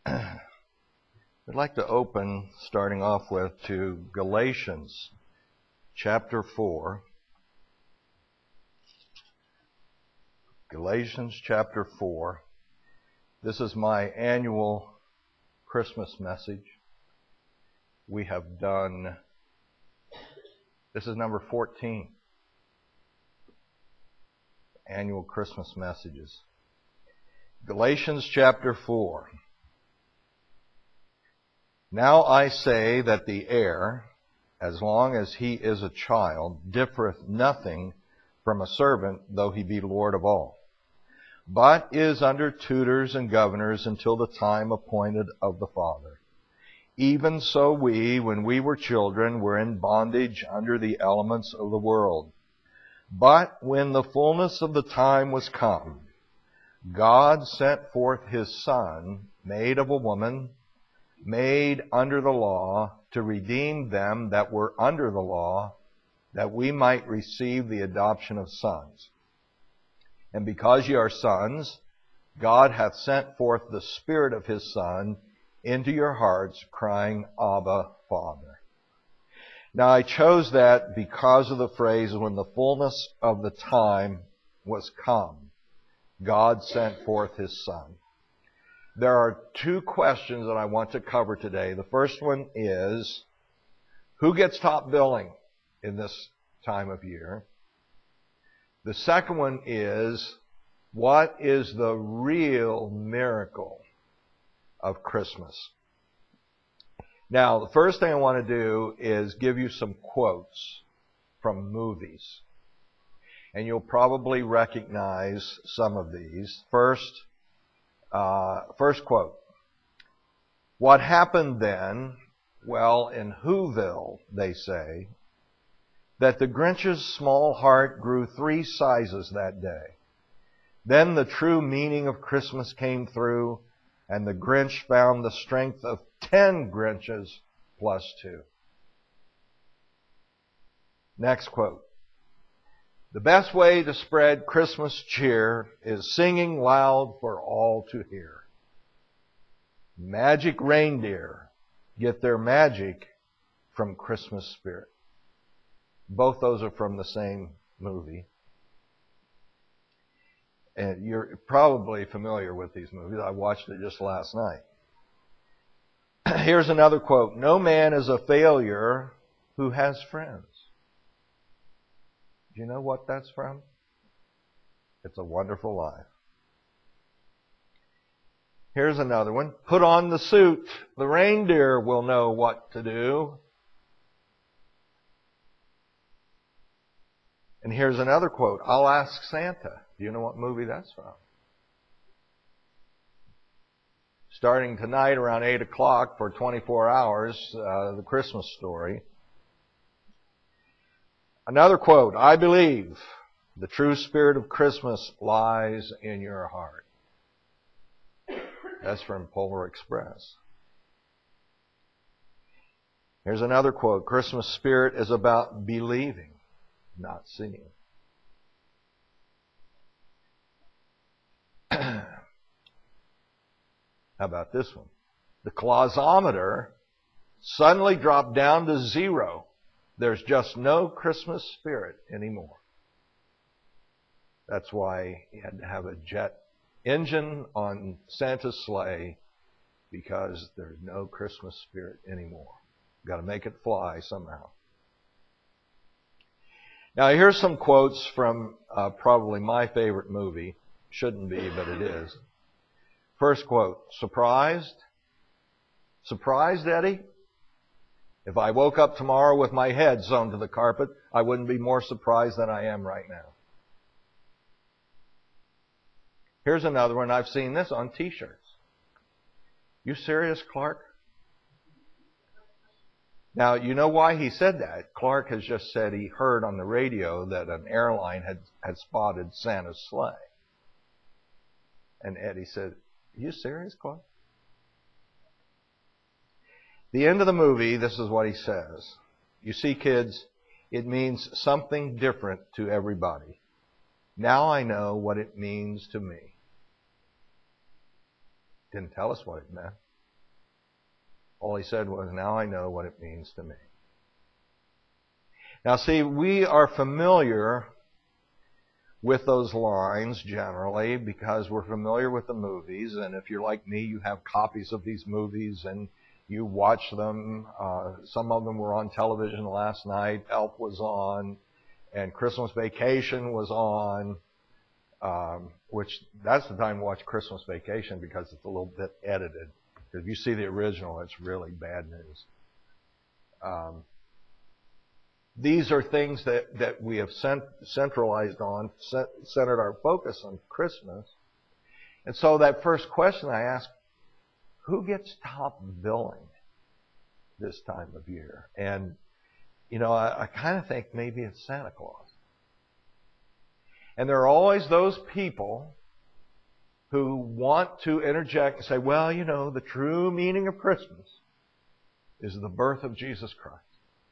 I'd like to open, starting off with, to Galatians chapter 4. Galatians chapter 4. This is my annual Christmas message. We have done, this is number 14. Annual Christmas messages. Galatians chapter 4. Now I say that the heir, as long as he is a child, differeth nothing from a servant, though he be Lord of all, but is under tutors and governors until the time appointed of the Father. Even so we, when we were children, were in bondage under the elements of the world. But when the fullness of the time was come, God sent forth His Son, made of a woman, made under the law, to redeem them that were under the law, that we might receive the adoption of sons. And because ye are sons, God hath sent forth the Spirit of His Son into your hearts, crying, Abba, Father. Now I chose that because of the phrase, when the fullness of the time was come, God sent forth His Son. There are two questions that I want to cover today. The first one is, who gets top billing in this time of year? The second one is, what is the real miracle of Christmas? Now, the first thing I want to do is give you some quotes from movies. And you'll probably recognize some of these. First quote. What happened then? Well, in Whoville, they say, that the Grinch's small heart grew 3 sizes that day. Then the true meaning of Christmas came through, and the Grinch found the strength of 10 Grinches plus 2. Next quote. The best way to spread Christmas cheer is singing loud for all to hear. Magic reindeer get their magic from Christmas spirit. Both those are from the same movie. And you're probably familiar with these movies. I watched it just last night. Here's another quote. No man is a failure who has friends. Do you know what that's from? It's A Wonderful Life. Here's another one. Put on the suit. The reindeer will know what to do. And here's another quote. I'll ask Santa. Do you know what movie that's from? Starting tonight around 8 o'clock for 24 hours, The Christmas Story. Another quote. I believe the true spirit of Christmas lies in your heart. That's from Polar Express. Here's another quote. Christmas spirit is about believing, not seeing. How about this one? The clausometer suddenly dropped down to 0. There's just no Christmas spirit anymore. That's why he had to have a jet engine on Santa's sleigh, because there's no Christmas spirit anymore. Got to make it fly somehow. Now here's some quotes from probably my favorite movie. Shouldn't be, but it is. First quote. Surprised? Surprised, Eddie? If I woke up tomorrow with my head sewn to the carpet, I wouldn't be more surprised than I am right now. Here's another one. I've seen this on T-shirts. You serious, Clark? Now, you know why he said that. Clark has just said he heard on the radio that an airline had spotted Santa's sleigh. And Eddie said, are you serious, Clark? The end of the movie, this is what he says. You see, kids, it means something different to everybody. Now I know what it means to me. Didn't tell us what it meant. All he said was, now I know what it means to me. Now see, we are familiar with those lines generally because we're familiar with the movies, and if you're like me, you have copies of these movies and you watch them. Some of them were on television last night. Elf was on, and Christmas Vacation was on, which that's the time to watch Christmas Vacation because it's a little bit edited. If you see the original, it's really bad news. These are things that we have centralized on, centered our focus on Christmas. And so that first question I ask, who gets top billing this time of year? And, I kind of think maybe it's Santa Claus. And there are always those people who want to interject and say, well, the true meaning of Christmas is the birth of Jesus Christ.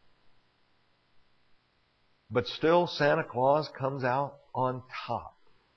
But still, Santa Claus comes out on top.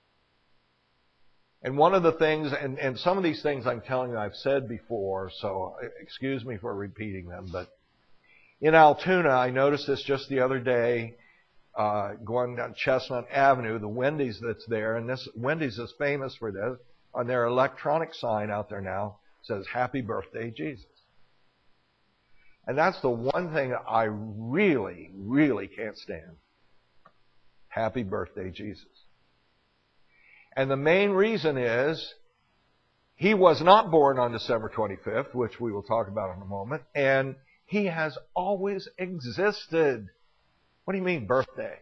And one of the things, and some of these things I'm telling you I've said before, so excuse me for repeating them, but in Altoona, I noticed this just the other day, going down Chestnut Avenue, the Wendy's that's there, and this Wendy's is famous for this. On their electronic sign out there now says, Happy Birthday, Jesus. And that's the one thing I really, really can't stand. Happy Birthday, Jesus. And the main reason is he was not born on December 25th, which we will talk about in a moment, and he has always existed. What do you mean, birthday?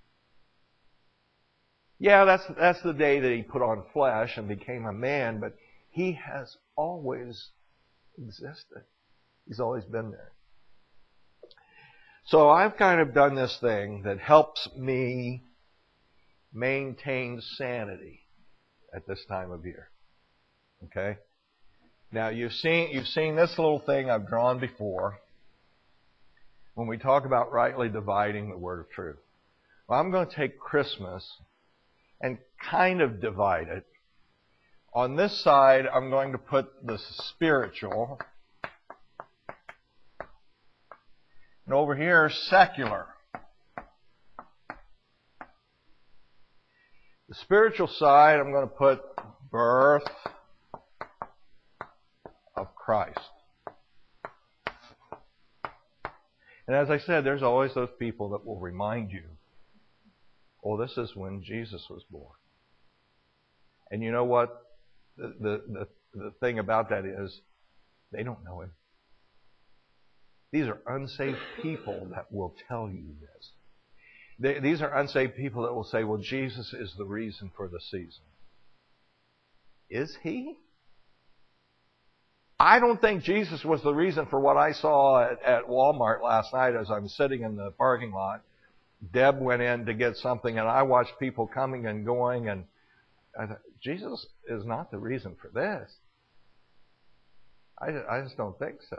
Yeah, that's the day that he put on flesh and became a man, but he has always existed. He's always been there. So I've kind of done this thing that helps me maintain sanity at this time of year. Okay? Now you've seen this little thing I've drawn before when we talk about rightly dividing the word of truth. Well, I'm going to take Christmas and kind of divide it. On this side, I'm going to put the spiritual, and over here, secular. The spiritual side, I'm going to put birth of Christ. And as I said, there's always those people that will remind you, oh, this is when Jesus was born. And you know what? The thing about that is, they don't know Him. These are unsaved people that will tell you this. These are unsaved people that will say, well, Jesus is the reason for the season. Is He? I don't think Jesus was the reason for what I saw at Walmart last night as I'm sitting in the parking lot. Deb went in to get something, and I watched people coming and going, and I thought, Jesus is not the reason for this. I just don't think so.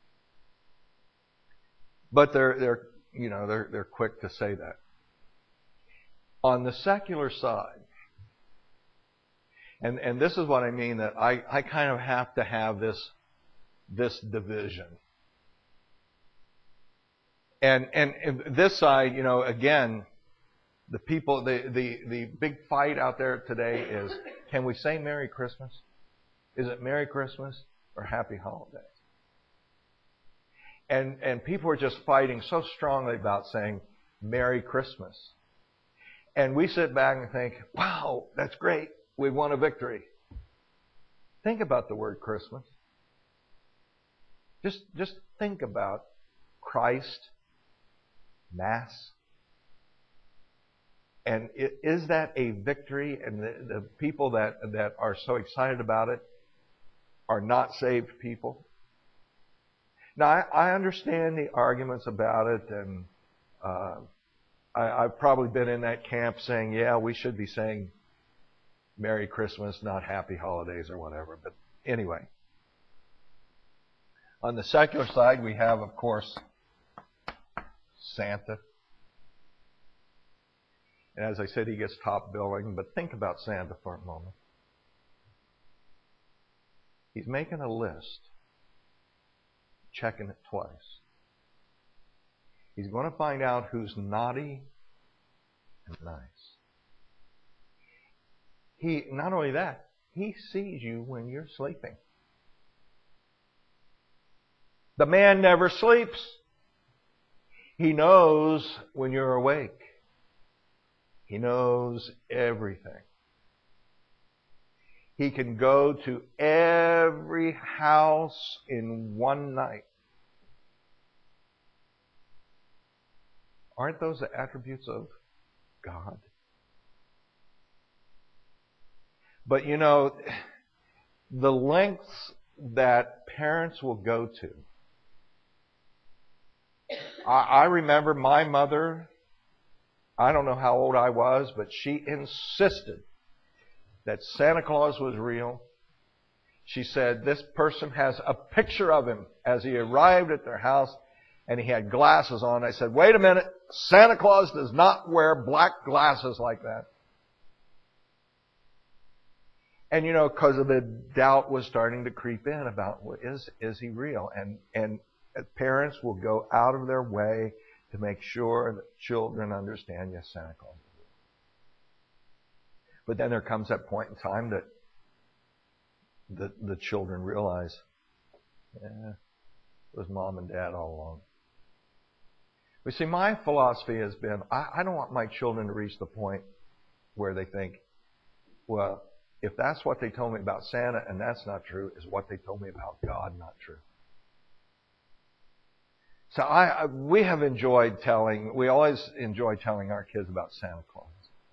But they're quick to say that. On the secular side, and this is what I mean, that I kind of have to have this division. And this side, again, the people, the big fight out there today is, can we say Merry Christmas? Is it Merry Christmas or Happy Holidays? And people are just fighting so strongly about saying Merry Christmas. And we sit back and think, wow, that's great. We won a victory. Think about the word Christmas. Just think about Christ, Mass. And is that a victory? And the people that are so excited about it are not saved people. Now, I understand the arguments about it, and I've probably been in that camp saying, yeah, we should be saying Merry Christmas, not Happy Holidays or whatever. But anyway, on the secular side, we have, of course, Santa. And as I said, he gets top billing, but think about Santa for a moment. He's making a list checking it twice. He's going to find out who's naughty and nice. Not only that, he sees you when you're sleeping. The man never sleeps. He knows when you're awake. He knows everything. He can go to every house in one night. Aren't those the attributes of God? But you know, the lengths that parents will go to. I remember my mother, I don't know how old I was, but she insisted that Santa Claus was real. She said, this person has a picture of him as he arrived at their house and he had glasses on. I said, wait a minute, Santa Claus does not wear black glasses like that. And you know, because of the doubt was starting to creep in about, well, is he real? And parents will go out of their way to make sure that children understand, yes, Santa Claus is real. But then there comes that point in time that the children realize, it was mom and dad all along. But see, my philosophy has been, I don't want my children to reach the point where they think, well, if that's what they told me about Santa and that's not true, is what they told me about God not true? So we always enjoy telling our kids about Santa Claus.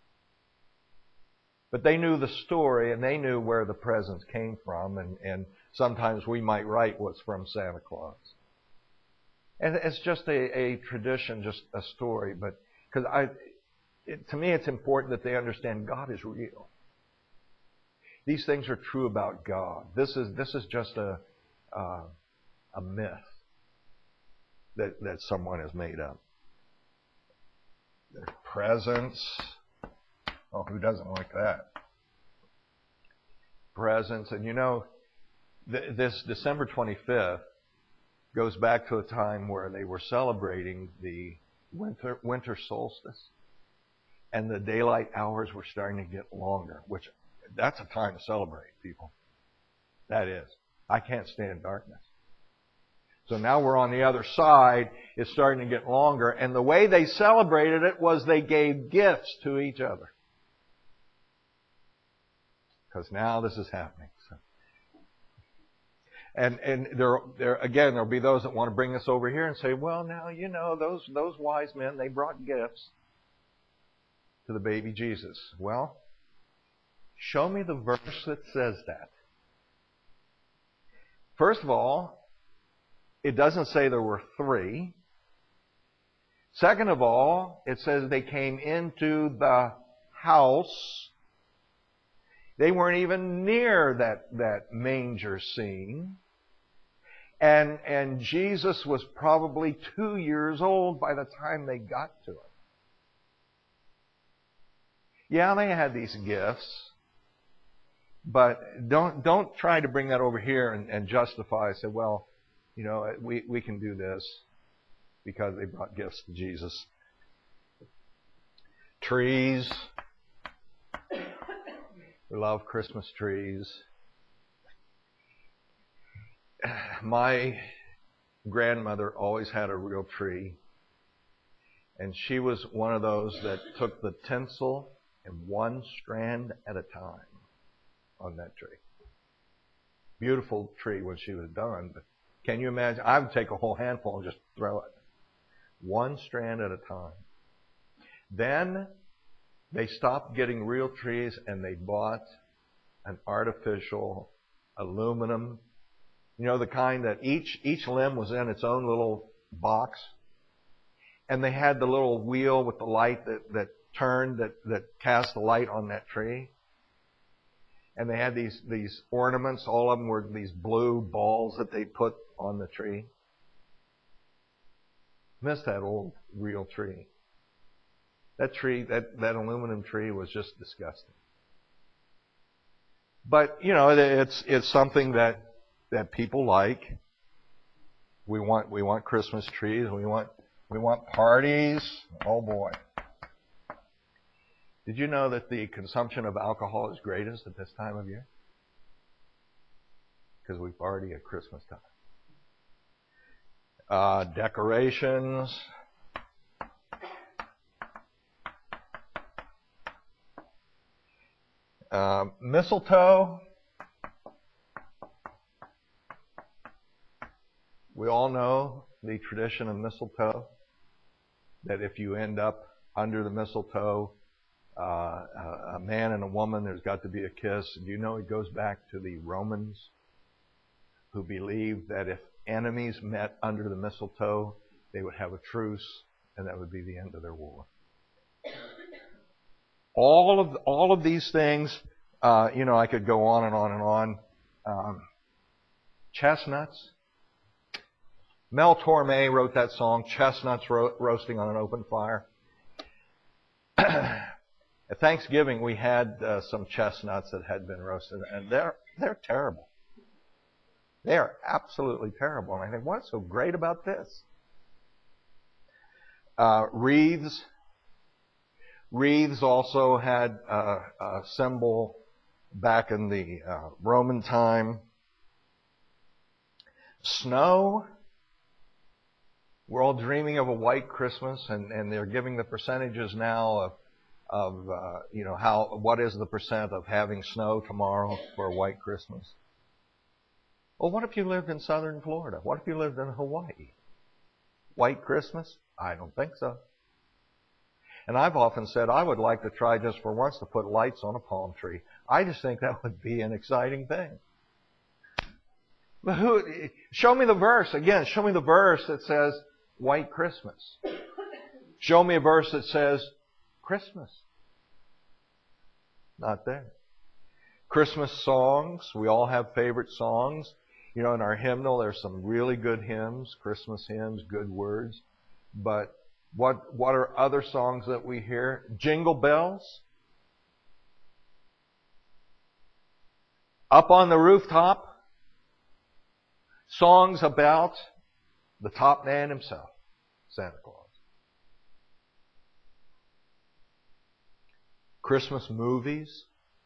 But they knew the story and they knew where the presents came from, and sometimes we might write what's from Santa Claus. And it's just a tradition, just a story, but because to me it's important that they understand God is real. These things are true about God. This is just a myth that someone has made up. There's presents. Oh, who doesn't like that? Presents. And you know, this December 25th goes back to a time where they were celebrating the winter solstice. And the daylight hours were starting to get longer, which that's a time to celebrate, people. That is. I can't stand darkness. So now we're on the other side. It's starting to get longer. And the way they celebrated it was they gave gifts to each other. Because now this is happening. So. And there again, there'll be those that want to bring this over here and say, well, now, you know, those wise men, they brought gifts to the baby Jesus. Well, show me the verse that says that. First of all, it doesn't say there were 3. Second of all, it says they came into the house. They weren't even near that manger scene. And Jesus was probably 2 years old by the time they got to it. Yeah, they had these gifts. But don't try to bring that over here and justify, say, well, you know, we can do this because they brought gifts to Jesus. Trees. We love Christmas trees. My grandmother always had a real tree. And she was one of those that took the tinsel and one strand at a time on that tree. Beautiful tree when she was done, but can you imagine? I would take a whole handful and just throw it. One strand at a time. Then they stopped getting real trees and they bought an artificial aluminum. You know, the kind that each limb was in its own little box. And they had the little wheel with the light that turned, that cast the light on that tree. And they had these ornaments. All of them were these blue balls that they put on the tree. Miss that old real tree. That tree, that aluminum tree was just disgusting. But, you know, it's something that people like. We want Christmas trees. We want parties. Oh boy. Did you know that the consumption of alcohol is greatest at this time of year? Because we party at Christmas time. Decorations. Mistletoe. We all know the tradition of mistletoe, that if you end up under the mistletoe, a man and a woman, there's got to be a kiss. Do you know it goes back to the Romans, who believed that if enemies met under the mistletoe, they would have a truce, and that would be the end of their war. All of these things, I could go on and on and on. Chestnuts. Mel Torme wrote that song, Chestnuts Roasting on an Open Fire. At Thanksgiving, we had some chestnuts that had been roasted, and they're terrible. They are absolutely terrible. And I think, what's so great about this? Wreaths. Wreaths also had a symbol back in the Roman time. Snow. We're all dreaming of a white Christmas, and they're giving the percentages now of what is the percent of having snow tomorrow for a white Christmas. Well, what if you lived in southern Florida? What if you lived in Hawaii? White Christmas? I don't think so. And I've often said I would like to try just for once to put lights on a palm tree. I just think that would be an exciting thing. But show me the verse. Again, show me the verse that says white Christmas. Show me a verse that says Christmas. Not there. Christmas songs. We all have favorite songs. In our hymnal, there's some really good hymns, Christmas hymns, good words. But what are other songs that we hear? Jingle bells. Up on the rooftop. Songs about the top man himself, Santa Claus. Christmas movies.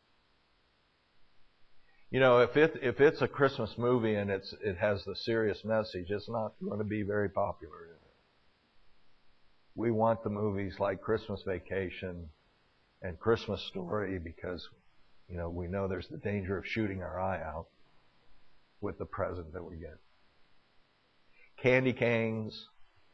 If it's a Christmas movie and it has the serious message, it's not going to be very popular, is it? We want the movies like Christmas Vacation and Christmas Story because, we know there's the danger of shooting our eye out with the present that we get. Candy canes,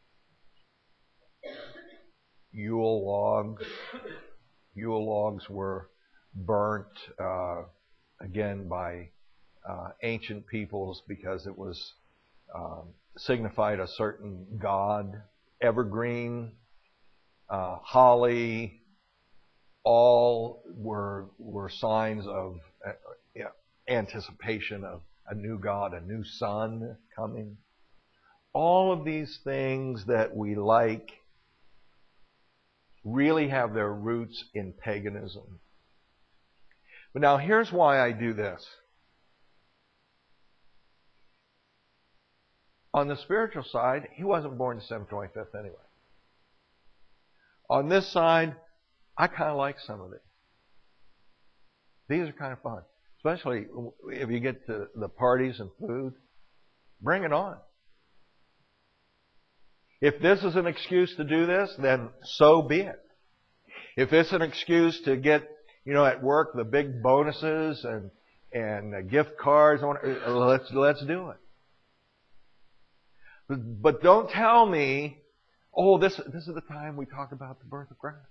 Yule logs. Yule logs were burnt again by ancient peoples because it was signified a certain god. Evergreen, holly, all were signs of anticipation of a new God, a new sun coming. All of these things that we like really have their roots in paganism. But now here's why I do this. On the spiritual side, he wasn't born December 25th anyway. On this side, I kind of like some of it. These are kind of fun. Especially if you get to the parties and food. Bring it on. If this is an excuse to do this, then so be it. If it's an excuse to get, at work the big bonuses and gift cards, let's do it. But don't tell me, this is the time we talk about the birth of Christ.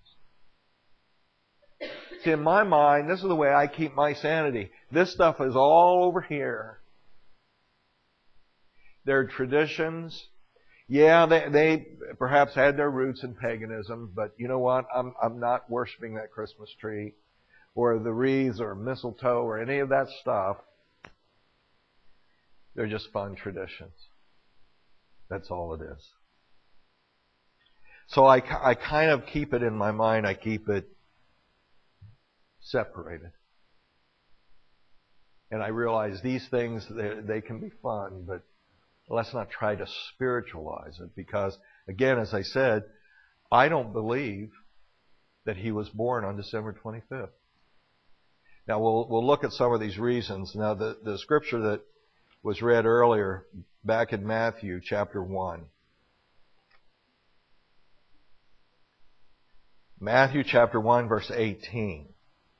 See, in my mind, this is the way I keep my sanity. This stuff is all over here. Their traditions, they perhaps had their roots in paganism, but you know what? I'm not worshiping that Christmas tree or the wreaths or mistletoe or any of that stuff. They're just fun traditions. That's all it is. So I kind of keep it in my mind. I keep it separated. And I realize these things, they can be fun, but let's not try to spiritualize it, because, again, as I said, I don't believe that he was born on December 25th. Now, we'll look at some of these reasons. Now, the scripture that was read earlier, back in Matthew chapter 1. Matthew chapter 1, verse 18.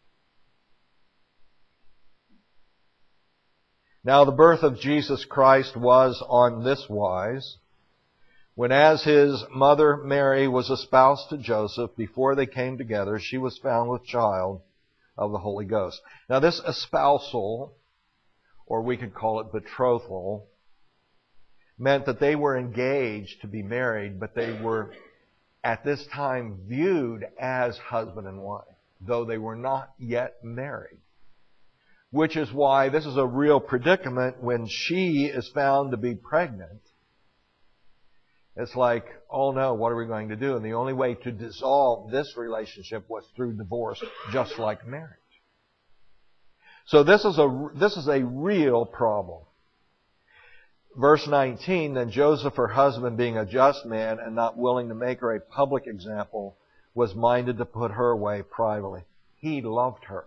Now the birth of Jesus Christ was on this wise, when as his mother Mary was espoused to Joseph, before they came together, she was found with child of the Holy Ghost. Now this espousal, or we could call it betrothal, meant that they were engaged to be married, but they were at this time viewed as husband and wife, though they were not yet married. Which is why this is a real predicament when she is found to be pregnant. It's like, oh no, what are we going to do? And the only way to dissolve this relationship was through divorce, just like marriage. So this is a real problem. Verse 19, then Joseph, her husband, being a just man and not willing to make her a public example, was minded to put her away privately. He loved her.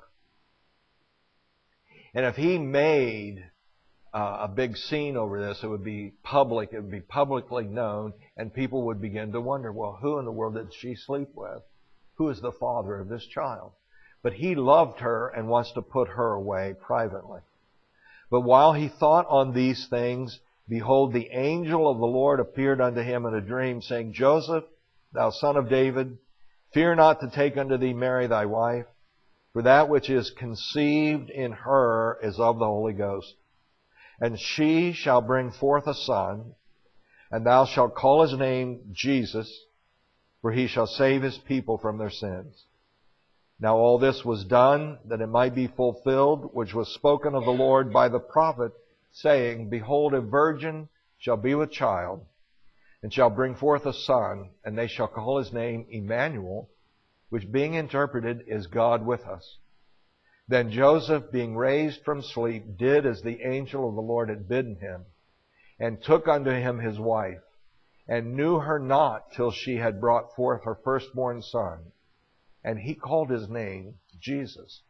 And if he made a big scene over this, it would be public, it would be publicly known, and people would begin to wonder, well, who in the world did she sleep with? Who is the father of this child? But he loved her and wants to put her away privately. But while he thought on these things, behold, the angel of the Lord appeared unto him in a dream, saying, Joseph, thou son of David, fear not to take unto thee Mary thy wife, for that which is conceived in her is of the Holy Ghost. And she shall bring forth a son, and thou shalt call his name Jesus, for he shall save his people from their sins. Now all this was done, that it might be fulfilled, which was spoken of the Lord by the prophet, saying, Behold, a virgin shall be with child, and shall bring forth a son, and they shall call his name Emmanuel, which being interpreted is God with us. Then Joseph, being raised from sleep, did as the angel of the Lord had bidden him, and took unto him his wife, and knew her not till she had brought forth her firstborn son. And he called his name Jesus.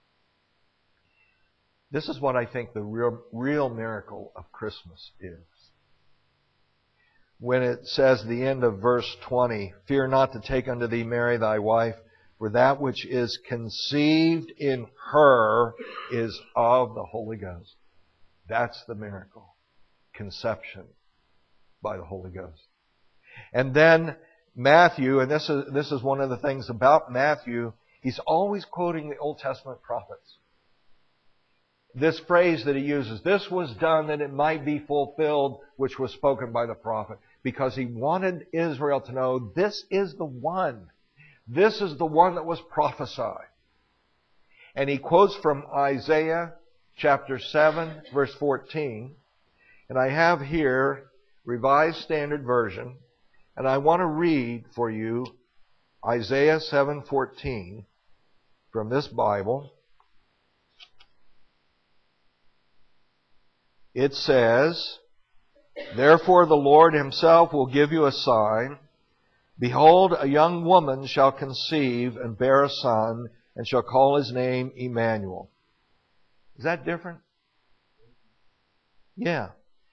This is what I think the real miracle of Christmas is. When it says, the end of verse 20, fear not to take unto thee Mary thy wife, for that which is conceived in her is of the Holy Ghost. That's the miracle. Conception by the Holy Ghost. And then Matthew, and this is one of the things about Matthew, he's always quoting the Old Testament prophets. This phrase that he uses, this was done that it might be fulfilled, which was spoken by the prophet. Because he wanted Israel to know, this is the one. This is the one that was prophesied. And he quotes from Isaiah chapter 7, verse 14. And I have here Revised Standard Version. And I want to read for you Isaiah 7:14 from this Bible. It says, Therefore the Lord himself will give you a sign. Behold, a young woman shall conceive and bear a son, and shall call his name Emmanuel. Is that different? Yeah.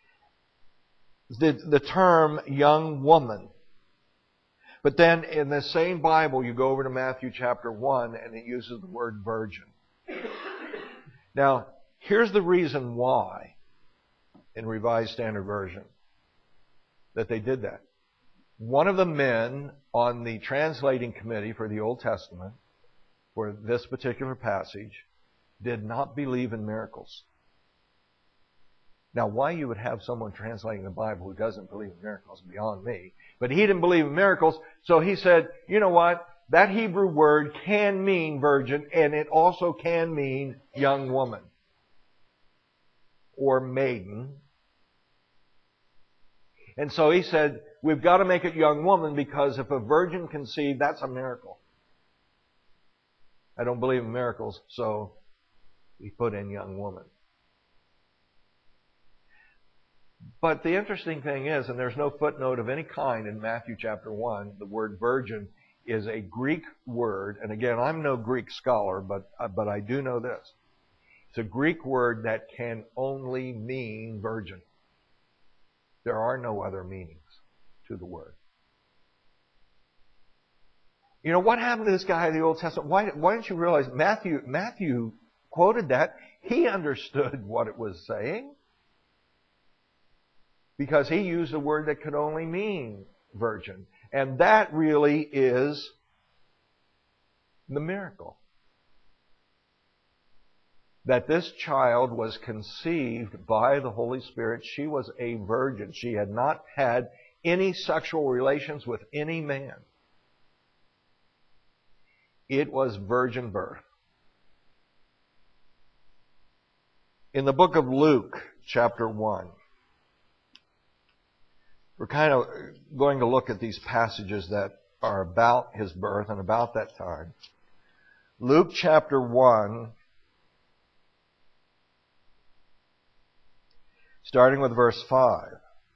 The term young woman. But then in the same Bible, you go over to Matthew chapter 1, and it uses the word virgin. Now, here's the reason why in Revised Standard Version that they did that. One of the men on the translating committee for the Old Testament, for this particular passage, did not believe in miracles. Now, why you would have someone translating the Bible who doesn't believe in miracles is beyond me. But he didn't believe in miracles, so he said, you know what? That Hebrew word can mean virgin, and it also can mean young woman or maiden. And so he said, we've got to make it young woman, because if a virgin conceived, that's a miracle. I don't believe in miracles, so we put in young woman. But the interesting thing is, and there's no footnote of any kind in Matthew chapter 1, the word virgin is a Greek word. And again, I'm no Greek scholar, but I do know this. It's a Greek word that can only mean virgin. There are no other meanings to the word. You know, what happened to this guy in the Old Testament? Why didn't you realize Matthew quoted that? He understood what it was saying, because he used a word that could only mean virgin. And that really is the miracle. That this child was conceived by the Holy Spirit. She was a virgin. She had not had any sexual relations with any man. It was virgin birth. In the book of Luke, chapter 1, we're kind of going to look at these passages that are about his birth and about that time. Luke chapter 1, starting with verse 5.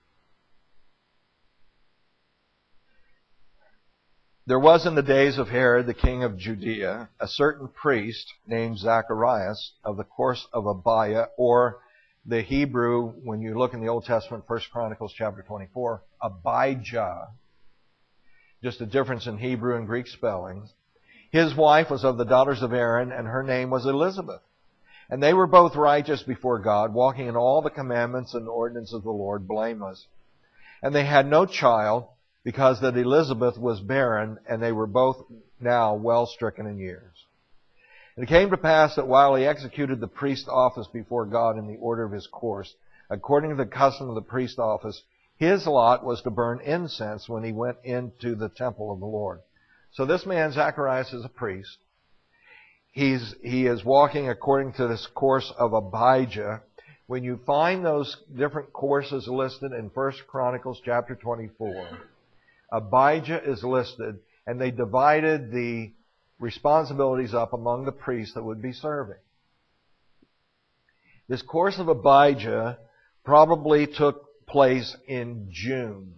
There was in the days of Herod, the king of Judea, a certain priest named Zacharias of the course of Abiah, or the Hebrew, when you look in the Old Testament, 1 Chronicles chapter 24, Abijah. Just a difference in Hebrew and Greek spellings. His wife was of the daughters of Aaron, and her name was Elizabeth. And they were both righteous before God, walking in all the commandments and ordinances of the Lord, blameless. And they had no child, because that Elizabeth was barren, and they were both now well stricken in years. And it came to pass that while he executed the priest's office before God in the order of his course, according to the custom of the priest's office, his lot was to burn incense when he went into the temple of the Lord. So this man, Zacharias, is a priest. He is walking according to this course of Abijah. When you find those different courses listed in 1 Chronicles chapter 24, Abijah is listed, and they divided the responsibilities up among the priests that would be serving. This course of Abijah probably took place in June.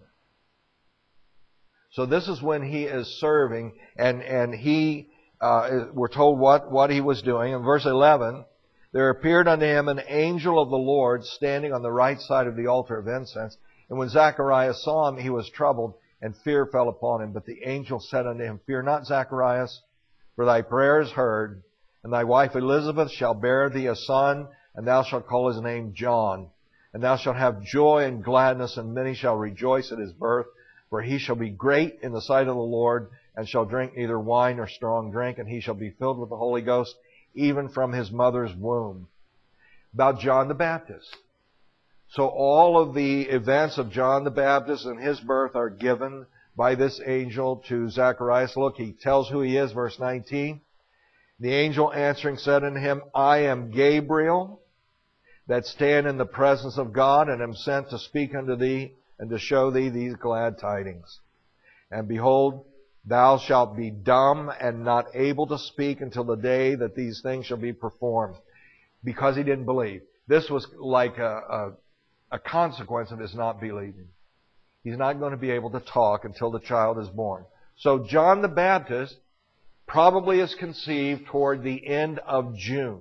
So this is when he is serving, and we're told what he was doing. In verse 11, there appeared unto him an angel of the Lord standing on the right side of the altar of incense. And when Zacharias saw him, he was troubled, and fear fell upon him. But the angel said unto him, Fear not, Zacharias, for thy prayer is heard, and thy wife Elizabeth shall bear thee a son, and thou shalt call his name John. And thou shalt have joy and gladness, and many shall rejoice at his birth, for he shall be great in the sight of the Lord, and shall drink neither wine nor strong drink, and he shall be filled with the Holy Ghost, even from his mother's womb. About John the Baptist. So all of the events of John the Baptist and his birth are given by this angel to Zacharias. Look, he tells who he is, verse 19. The angel answering said unto him, I am Gabriel, that stand in the presence of God, and am sent to speak unto thee, and to show thee these glad tidings. And behold, thou shalt be dumb and not able to speak until the day that these things shall be performed. Because he didn't believe. This was like a consequence of his not believing. He's not going to be able to talk until the child is born. So John the Baptist probably is conceived toward the end of June.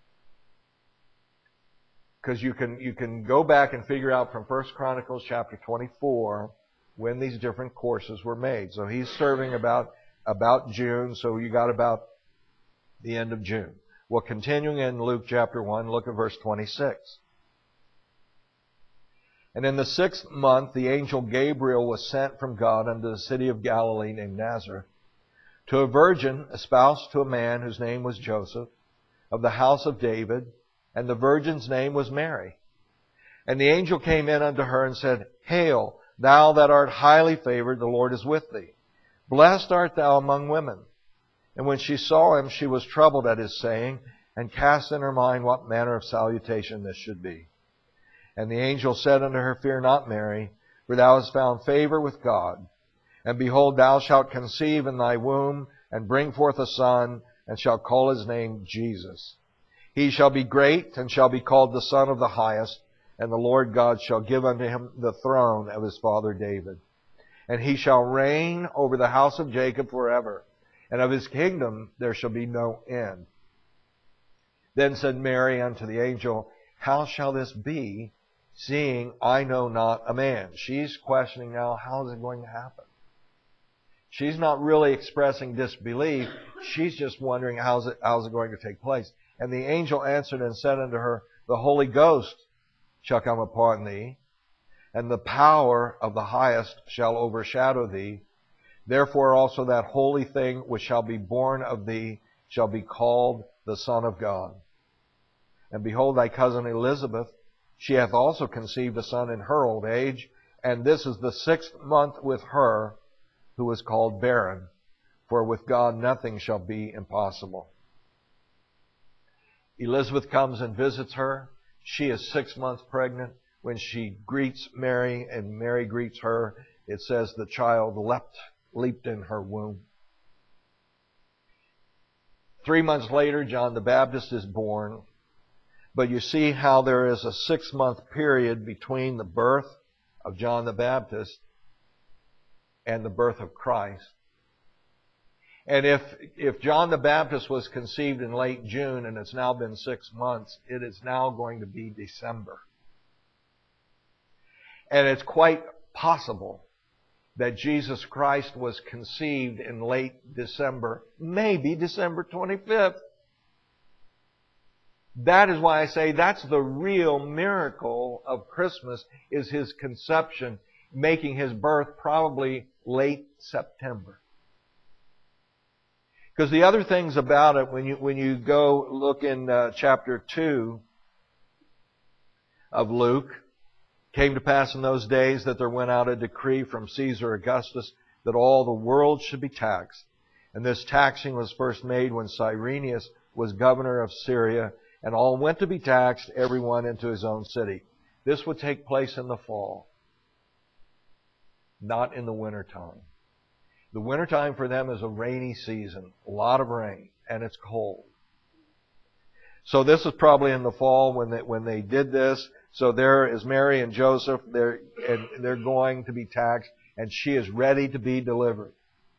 Because you can go back and figure out from 1 Chronicles chapter 24 when these different courses were made. So he's serving about June, so you got about the end of June. Well, continuing in Luke chapter 1, look at verse 26. And in the 6th month, the angel Gabriel was sent from God unto the city of Galilee named Nazareth, to a virgin espoused to a man whose name was Joseph, of the house of David, and the virgin's name was Mary. And the angel came in unto her and said, Hail, thou that art highly favored, the Lord is with thee. Blessed art thou among women. And when she saw him, she was troubled at his saying, and cast in her mind what manner of salutation this should be. And the angel said unto her, Fear not, Mary, for thou hast found favor with God. And behold, thou shalt conceive in thy womb, and bring forth a son, and shalt call his name Jesus. He shall be great, and shall be called the Son of the Highest. and the Lord God shall give unto him the throne of his father David. And he shall reign over the house of Jacob forever, and of his kingdom there shall be no end. Then said Mary unto the angel, How shall this be, seeing I know not a man? She's questioning now, how is it going to happen? She's not really expressing disbelief. She's just wondering, how's it going to take place? And the angel answered and said unto her, The Holy Ghost shall come upon thee, and the power of the highest shall overshadow thee. Therefore also that holy thing which shall be born of thee shall be called the Son of God. And behold, thy cousin Elizabeth, she hath also conceived a son in her old age, and this is the 6th month with her who is called barren, for with God nothing shall be impossible. Elizabeth comes and visits her. She is 6 months pregnant. When she greets Mary and Mary greets her, it says the child leaped in her womb. 3 months later, John the Baptist is born. But you see how there is a 6-month period between the birth of John the Baptist and the birth of Christ. And if John the Baptist was conceived in late June and it's now been 6 months, it is now going to be December. And it's quite possible that Jesus Christ was conceived in late December, maybe December 25th. That is why I say that's the real miracle of Christmas, is His conception, making His birth probably late September. Because the other things about it, when you go look in chapter 2 of Luke, came to pass in those days that there went out a decree from Caesar Augustus that all the world should be taxed. And this taxing was first made when Cyrenius was governor of Syria, and all went to be taxed, everyone into his own city. This would take place in the fall, not in the wintertime. The wintertime for them is a rainy season, a lot of rain, and it's cold. So this is probably in the fall when they did this. So there is Mary and Joseph, they're going to be taxed, and she is ready to be delivered.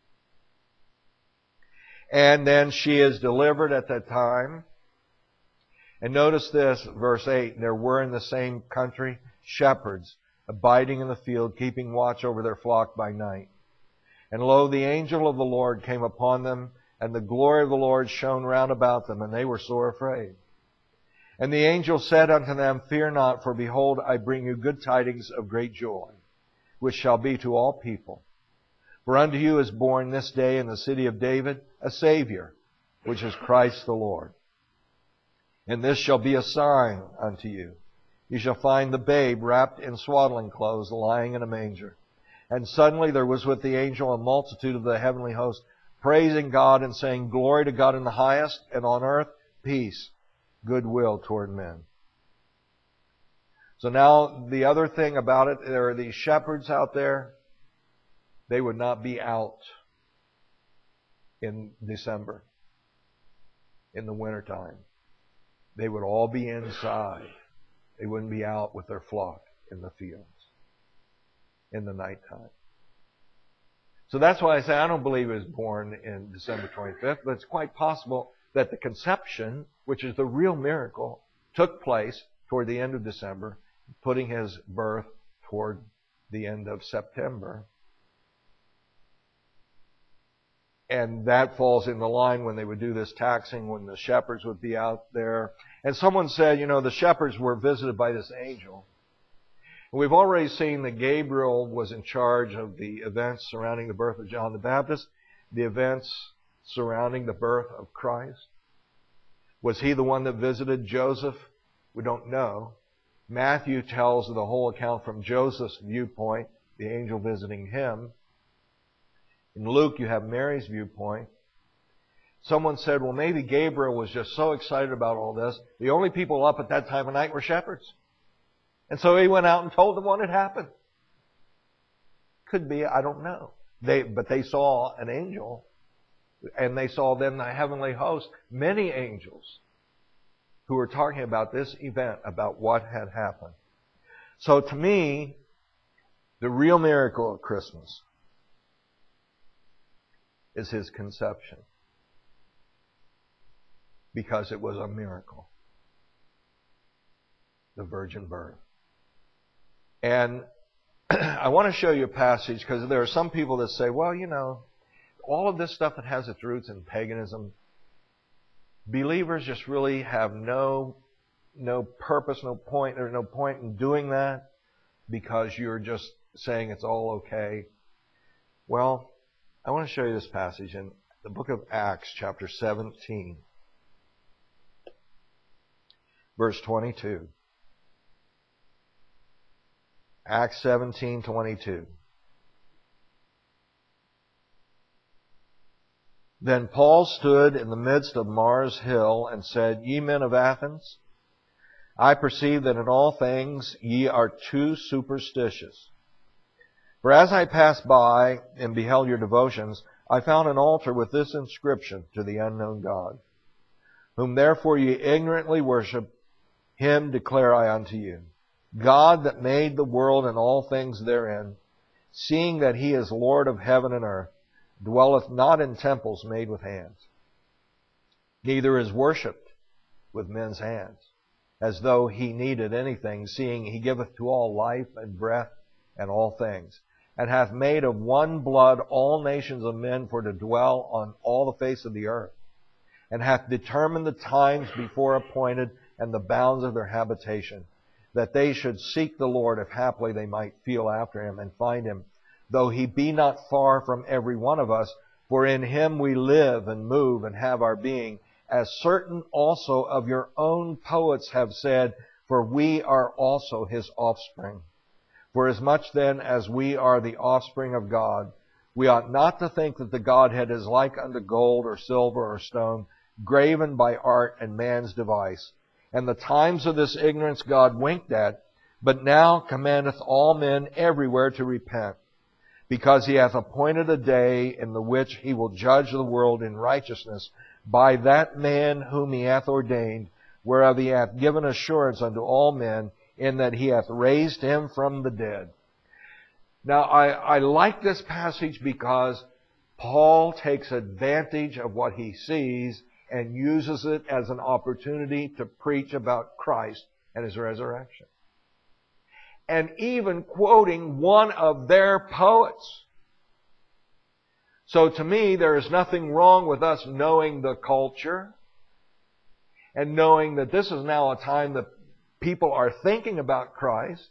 And then she is delivered at that time. And notice this, verse 8, there were in the same country shepherds abiding in the field, keeping watch over their flock by night. And lo, the angel of the Lord came upon them, and the glory of the Lord shone round about them, and they were sore afraid. And the angel said unto them, Fear not, for behold, I bring you good tidings of great joy, which shall be to all people. For unto you is born this day in the city of David a Savior, which is Christ the Lord. And this shall be a sign unto you. You shall find the babe wrapped in swaddling clothes, lying in a manger. And suddenly there was with the angel a multitude of the heavenly host, praising God and saying, Glory to God in the highest, and on earth peace, goodwill toward men. So now the other thing about it, there are these shepherds out there. They would not be out in December, in the wintertime. They would all be inside. They wouldn't be out with their flock in the fields in the nighttime. So that's why I say I don't believe he was born in December 25th, but it's quite possible that the conception, which is the real miracle, took place toward the end of December, putting his birth toward the end of September. And that falls in the line when they would do this taxing, when the shepherds would be out there. And someone said, the shepherds were visited by this angel. And we've already seen that Gabriel was in charge of the events surrounding the birth of John the Baptist, the events surrounding the birth of Christ. Was he the one that visited Joseph? We don't know. Matthew tells the whole account from Joseph's viewpoint, the angel visiting him. In Luke, you have Mary's viewpoint. Someone said, well, maybe Gabriel was just so excited about all this. The only people up at that time of night were shepherds. And so he went out and told them what had happened. Could be, I don't know. But they saw an angel, and they saw then the heavenly host, many angels, who were talking about this event, about what had happened. So to me, the real miracle of Christmas is His conception. Because it was a miracle. The virgin birth. And I want to show you a passage because there are some people that say, well, all of this stuff that has its roots in paganism, believers just really have no purpose, no point. There's no point in doing that because you're just saying it's all okay. Well, I want to show you this passage in the book of Acts, chapter 17, verse 22. Acts 17:22. Then Paul stood in the midst of Mars Hill and said, Ye men of Athens, I perceive that in all things ye are too superstitious. For as I passed by and beheld your devotions, I found an altar with this inscription, To the unknown God. Whom therefore ye ignorantly worship, Him declare I unto you. God that made the world and all things therein, seeing that He is Lord of heaven and earth, dwelleth not in temples made with hands, neither is worshipped with men's hands, as though He needed anything, seeing He giveth to all life and breath and all things, and hath made of one blood all nations of men for to dwell on all the face of the earth, and hath determined the times before appointed and the bounds of their habitation, that they should seek the Lord, if haply they might feel after Him and find Him, though He be not far from every one of us, for in Him we live and move and have our being, as certain also of your own poets have said, for we are also His offspring. For as much then as we are the offspring of God, we ought not to think that the Godhead is like unto gold or silver or stone, graven by art and man's device. And the times of this ignorance God winked at, but now commandeth all men everywhere to repent, because He hath appointed a day in the which He will judge the world in righteousness by that man whom He hath ordained, whereof He hath given assurance unto all men, in that He hath raised Him from the dead. Now, I like this passage because Paul takes advantage of what he sees and uses it as an opportunity to preach about Christ and His resurrection. And even quoting one of their poets. So to me, there is nothing wrong with us knowing the culture and knowing that this is now a time that people are thinking about Christ.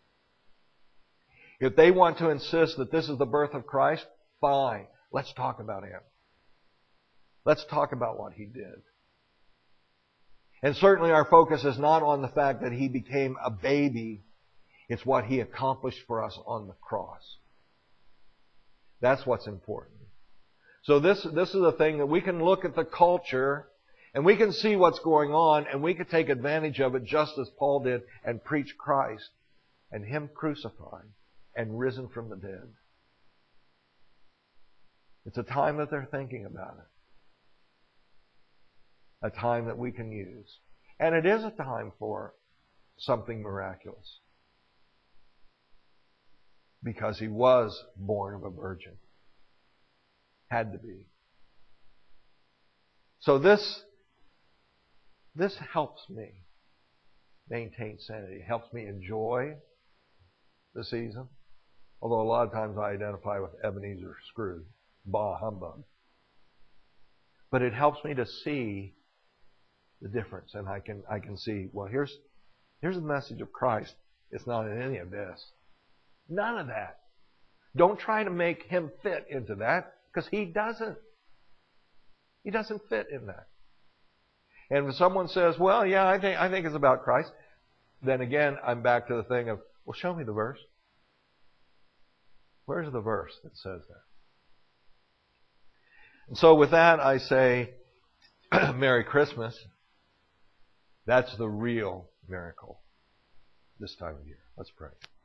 If they want to insist that this is the birth of Christ, fine. Let's talk about Him. Let's talk about what He did. And certainly our focus is not on the fact that He became a baby. It's what He accomplished for us on the cross. That's what's important. So this is a thing that we can look at the culture and we can see what's going on and we can take advantage of it just as Paul did and preach Christ and Him crucified and risen from the dead. It's a time that they're thinking about it. A time that we can use. And it is a time for something miraculous. Because He was born of a virgin. Had to be. So this helps me maintain sanity. It helps me enjoy the season. Although a lot of times I identify with Ebenezer Scrooge. Bah humbug. But it helps me to see the difference. And I can see, well, here's the message of Christ. It's not in any of this. None of that. Don't try to make Him fit into that, because He doesn't. He doesn't fit in that. And when someone says, well, yeah, I think it's about Christ, then again, I'm back to the thing of, well, show me the verse. Where's the verse that says that? And so with that, I say, Merry Christmas. That's the real miracle this time of year. Let's pray.